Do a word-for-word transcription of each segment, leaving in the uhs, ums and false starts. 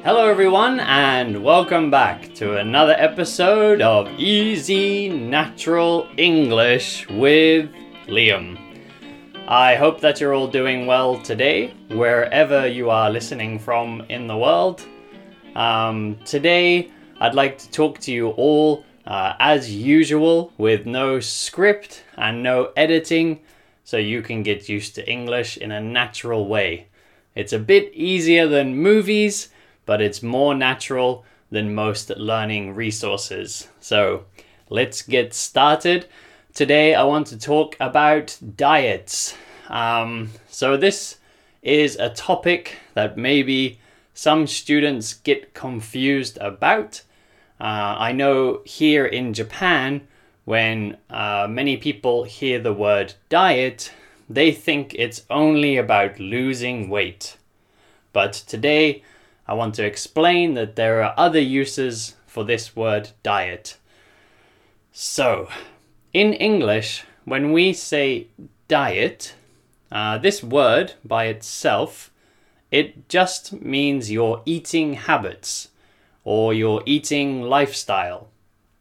Hello everyone and welcome back to another episode of Easy Natural English with Liam. I hope that you're all doing well today, wherever you are listening from in the world. Um, today I'd like to talk to you all uh, as usual with no script and no editing, so you can get used to English in a natural way. It's a bit easier than movies, but it's more natural than most learning resources. So let's get started. Today I want to talk about diets. Um, so this is a topic that maybe some students get confused about. Uh, I know here in Japan, when uh, many people hear the word diet, they think it's only about losing weight. But today, I want to explain that there are other uses for this word diet. So, in English, when we say diet, uh, this word by itself, it just means your eating habits or your eating lifestyle.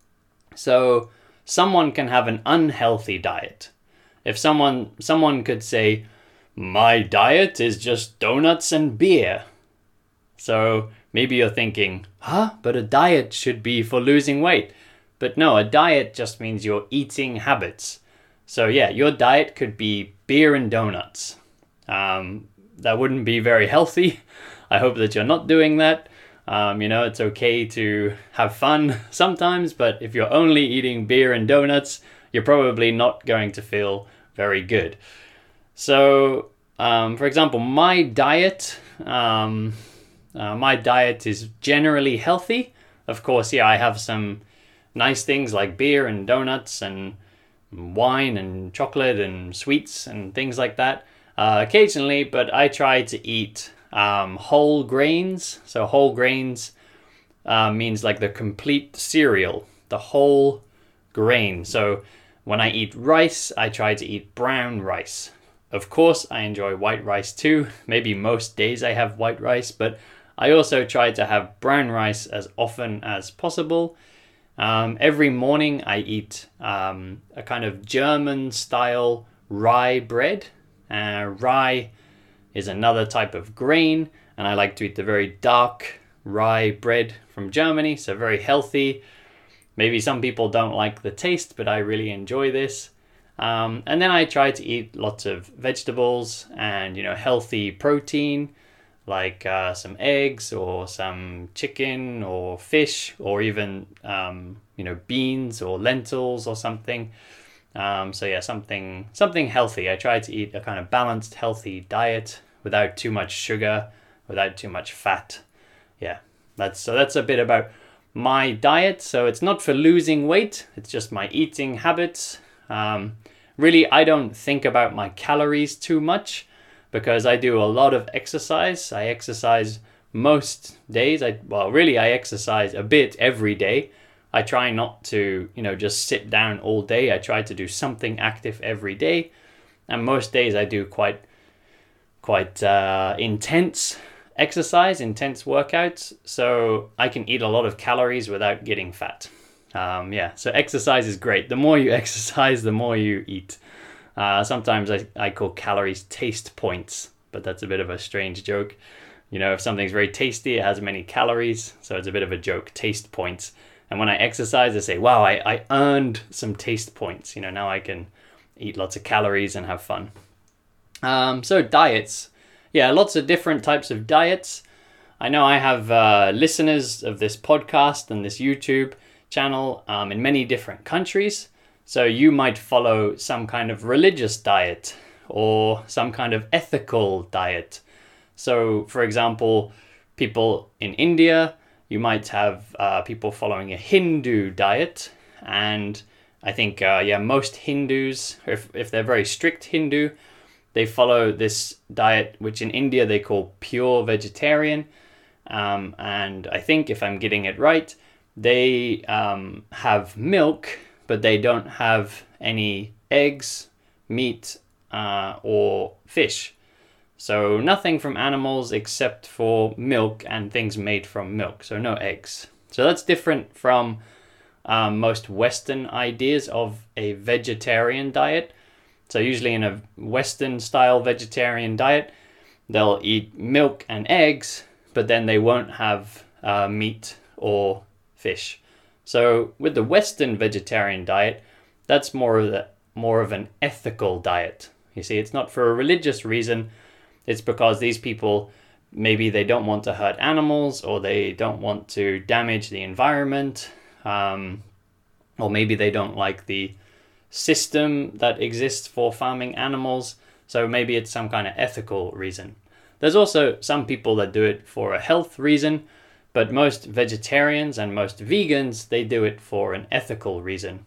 So, someone can have an unhealthy diet. If someone someone could say, my diet is just donuts and beer. So maybe you're thinking, huh? But a diet should be for losing weight. But no, a diet just means your eating habits. So yeah, your diet could be beer and donuts. Um, that wouldn't be very healthy. I hope that you're not doing that. Um, you know, it's okay to have fun sometimes, but if you're only eating beer and donuts, you're probably not going to feel very good. So, um, for example, my diet, um, uh, my diet is generally healthy. Of course, yeah, I have some nice things like beer and donuts and wine and chocolate and sweets and things like that uh, occasionally, but I try to eat um, whole grains. So whole grains uh, means like the complete cereal, the whole grain. So when I eat rice, I try to eat brown rice. Of course, I enjoy white rice too. Maybe most days I have white rice, but I also try to have brown rice as often as possible. Um, every morning I eat um, a kind of German style rye bread. Uh, rye is another type of grain, and I like to eat the very dark rye bread from Germany, so very healthy. Maybe some people don't like the taste, but I really enjoy this. Um, and then I try to eat lots of vegetables and, you know, healthy protein, like uh, some eggs or some chicken or fish or even, um, you know, beans or lentils or something. Um, so yeah, something something healthy. I try to eat a kind of balanced, healthy diet without too much sugar, without too much fat. Yeah, that's so that's a bit about my diet. So it's not for losing weight. It's just my eating habits. Um, really, I don't think about my calories too much because I do a lot of exercise. I exercise most days. I well, really, I exercise a bit every day. I try not to, you know, just sit down all day. I try to do something active every day, and most days I do quite, quite uh, intense exercise, intense workouts. So I can eat a lot of calories without getting fat. Um, yeah, so exercise is great. The more you exercise, the more you eat. Uh, sometimes I, I call calories taste points, but that's a bit of a strange joke. You know, if something's very tasty, it has many calories, so it's a bit of a joke, taste points. And when I exercise, I say, wow, I, I earned some taste points. You know, now I can eat lots of calories and have fun. Um, so diets. Yeah, lots of different types of diets. I know I have uh, listeners of this podcast and this YouTube channel um, in many different countries. So you might follow some kind of religious diet or some kind of ethical diet. So for example, people in India, you might have uh, people following a Hindu diet. And I think, uh, yeah, most Hindus, if, if they're very strict Hindu, they follow this diet, which in India they call pure vegetarian. Um, and I think if I'm getting it right, they um, have milk, but they don't have any eggs, meat, uh, or fish. So nothing from animals except for milk and things made from milk. So no eggs. So that's different from um, most Western ideas of a vegetarian diet. So usually in a Western style vegetarian diet, they'll eat milk and eggs, but then they won't have uh, meat or fish. So with the Western vegetarian diet, that's more of the, more of an ethical diet. You see, it's not for a religious reason. It's because these people, maybe they don't want to hurt animals, or they don't want to damage the environment, um, or maybe they don't like the system that exists for farming animals. So maybe it's some kind of ethical reason. There's also some people that do it for a health reason, but most vegetarians and most vegans, they do it for an ethical reason.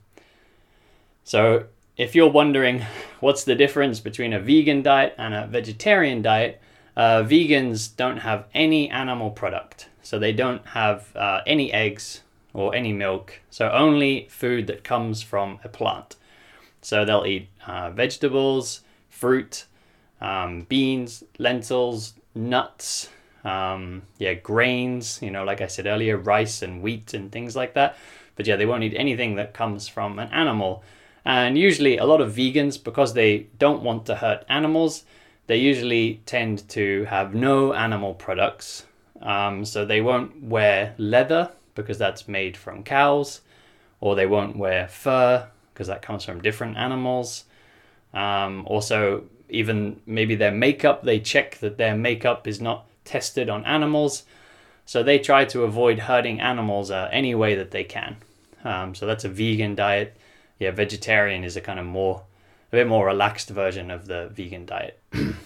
So if you're wondering what's the difference between a vegan diet and a vegetarian diet, uh, vegans don't have any animal product. So they don't have uh, any eggs or any milk. So only food that comes from a plant. So they'll eat uh, vegetables, fruit, um, beans, lentils, nuts, um, yeah, grains, you know, like I said earlier, rice and wheat and things like that. But yeah, they won't eat anything that comes from an animal. And usually a lot of vegans, because they don't want to hurt animals, they usually tend to have no animal products. Um, so they won't wear leather because that's made from cows, or they won't wear fur because that comes from different animals. Um, also, even maybe their makeup, they check that their makeup is not tested on animals. So they try to avoid hurting animals uh, any way that they can. Um, so that's a vegan diet. Yeah, vegetarian is a kind of more, a bit more relaxed version of the vegan diet.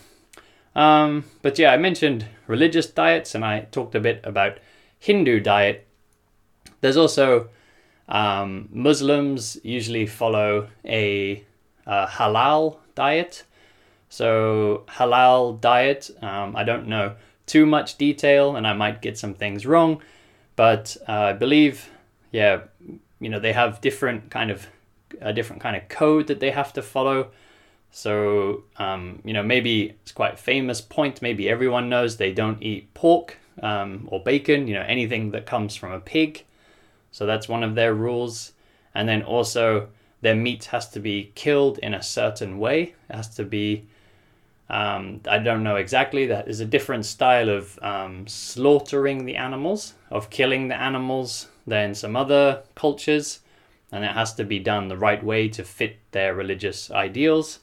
um, but yeah, I mentioned religious diets, and I talked a bit about Hindu diet. There's also um, Muslims usually follow a, a halal diet. So halal diet, um, I don't know too much detail, and I might get some things wrong, but uh, I believe, yeah, you know, they have different kind of a different kind of code that they have to follow. So, um, you know, maybe it's quite a famous point. Maybe everyone knows they don't eat pork um, or bacon, you know, anything that comes from a pig. So that's one of their rules. And then also their meat has to be killed in a certain way. It has to be, um, I don't know exactly, that is a different style of um, slaughtering the animals, of killing the animals than some other cultures. And it has to be done the right way to fit their religious ideals.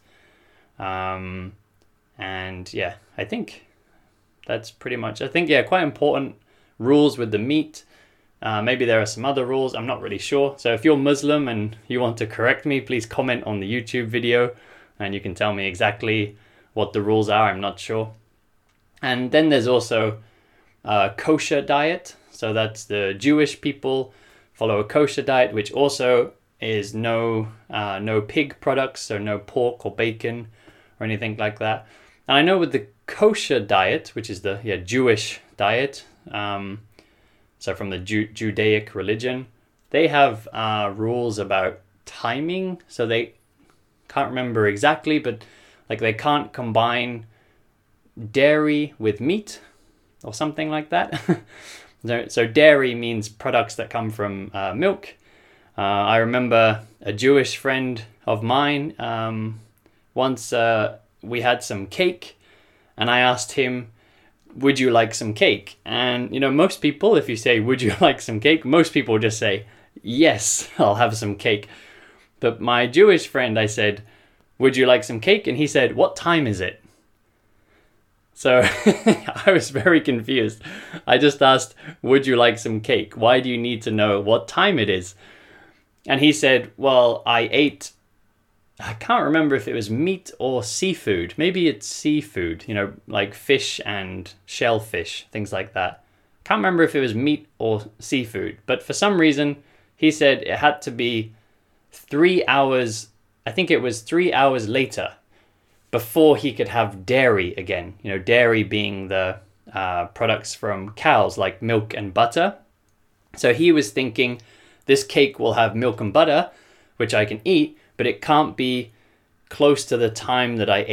Um, and yeah, I think that's pretty much, I think, yeah, quite important rules with the meat. Uh, maybe there are some other rules, I'm not really sure. So if you're Muslim and you want to correct me, please comment on the YouTube video and you can tell me exactly what the rules are, I'm not sure. And then there's also a kosher diet. So that's the Jewish people follow a kosher diet, which also is no uh, no pig products, so no pork or bacon or anything like that. And I know with the kosher diet, which is the yeah Jewish diet, um, so from the Ju- Judaic religion, they have uh, rules about timing. So they can't remember exactly, but like they can't combine dairy with meat or something like that. So, so dairy means products that come from uh, milk. Uh, I remember a Jewish friend of mine, um, once uh, we had some cake and I asked him, would you like some cake? And, you know, most people, if you say, would you like some cake? Most people just say, yes, I'll have some cake. But my Jewish friend, I said, would you like some cake? And he said, what time is it? So I was very confused. I just asked, would you like some cake? Why do you need to know what time it is? And he said, well, I ate, I can't remember if it was meat or seafood. Maybe it's seafood, you know, like fish and shellfish, things like that. Can't remember if it was meat or seafood. But for some reason, he said it had to be three hours, I think it was three hours later, before he could have dairy again. You know, dairy being the uh, products from cows like milk and butter. So he was thinking, this cake will have milk and butter, which I can eat, but it can't be close to the time that I ate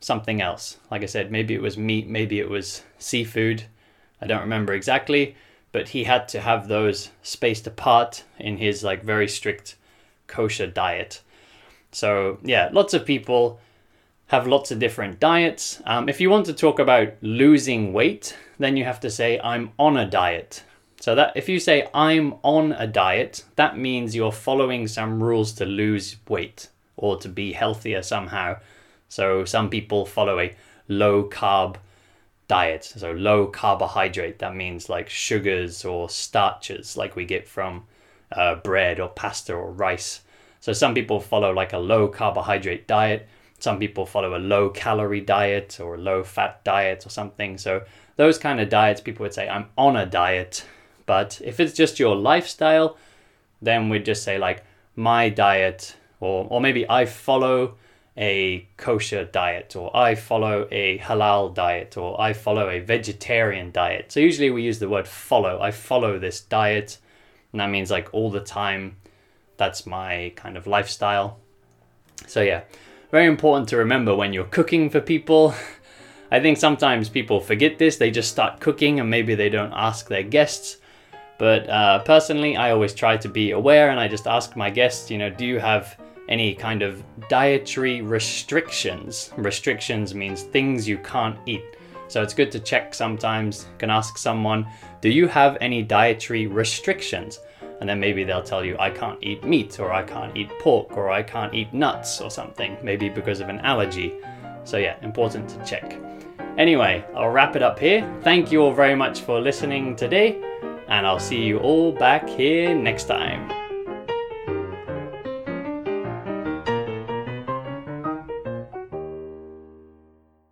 something else. Like I said, maybe it was meat, maybe it was seafood. I don't remember exactly, but he had to have those spaced apart in his like very strict kosher diet. So yeah, lots of people have lots of different diets. Um, if you want to talk about losing weight, then you have to say, I'm on a diet. So that if you say, I'm on a diet, that means you're following some rules to lose weight or to be healthier somehow. So some people follow a low carb diet. So low carbohydrate, that means like sugars or starches like we get from uh, bread or pasta or rice. So some people follow like a low carbohydrate diet. Some people follow a low calorie diet or a low fat diet or something. So those kind of diets, people would say, I'm on a diet. But if it's just your lifestyle, then we'd just say like my diet, or or maybe I follow a kosher diet, or I follow a halal diet, or I follow a vegetarian diet. So usually we use the word follow. I follow this diet, and that means like all the time. That's my kind of lifestyle. So yeah, very important to remember when you're cooking for people. I think sometimes people forget this. They just start cooking and maybe they don't ask their guests. But uh, personally, I always try to be aware, and I just ask my guests, you know, do you have any kind of dietary restrictions? Restrictions means things you can't eat. So it's good to check sometimes. You can ask someone, do you have any dietary restrictions? And then maybe they'll tell you, I can't eat meat, or I can't eat pork, or I can't eat nuts or something, maybe because of an allergy. So yeah, important to check. Anyway, I'll wrap it up here. Thank you all very much for listening today, and I'll see you all back here next time.